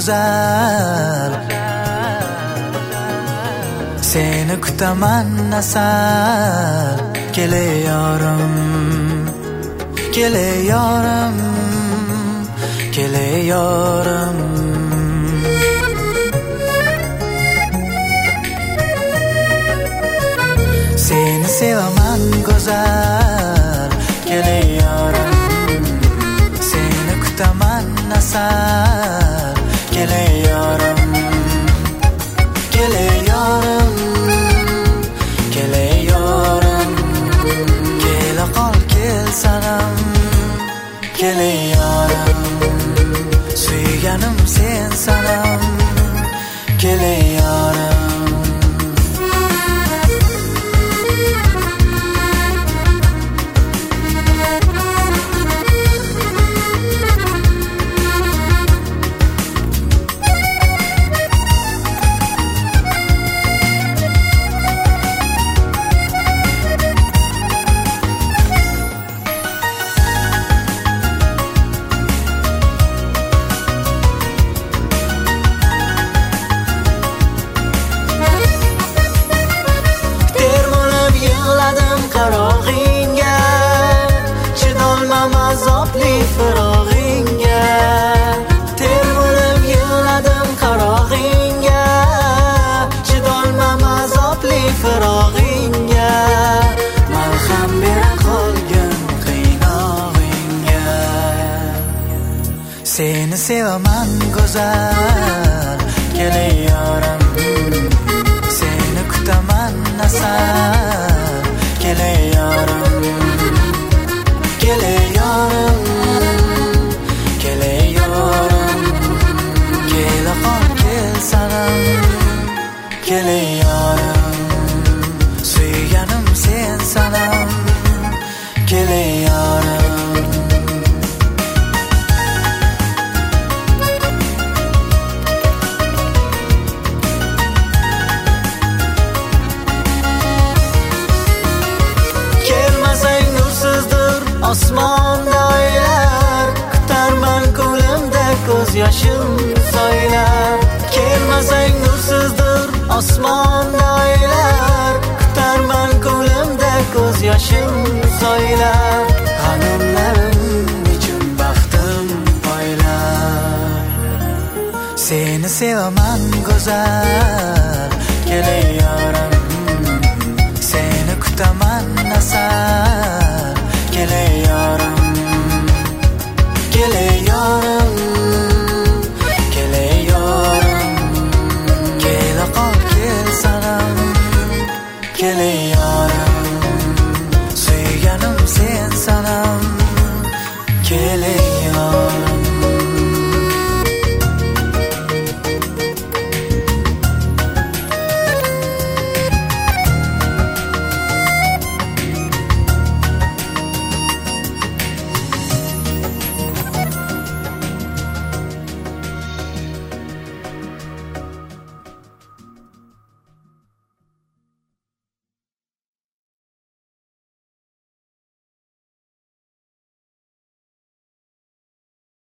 go'zal, seni kutaman asal. Kele yorim, kele yorim, kele yorim. Seni sevaman go'zal, kele yorim, seni kutaman asal. Kele yorim, kele yorim, kele yorim. Kela qol kel sanam, kele yorim, suyganim sen sanam. Kele yorim. Qarog'ingga chidolmam azobli firog'ingga. Termulib yig'ladim qarog'ingga, chidolmam azobli firog'ingga. Malham bera qolgin qiynog'ingga. Seni sevaman go'zal, kele yorim, seni kutaman asal. Kele yorim, kele yorim, kele yorim. Kela qol kel sanam, kele yorim, suyganim sen sanam. Kele yorim. Osmonda oylar kutarman, ko'limda ko'z yoshim soylar. Kelmasang nursizdir osmonda oylar, kutarman, ko'limda ko'z yoshim soylar. G'animlarim uchun baxtim poylar. Seni sevaman go'zal, kele yorim, seni kutaman asal. Kele yorim, kele yorim, kele yorim. Kela qol kel sanam, kele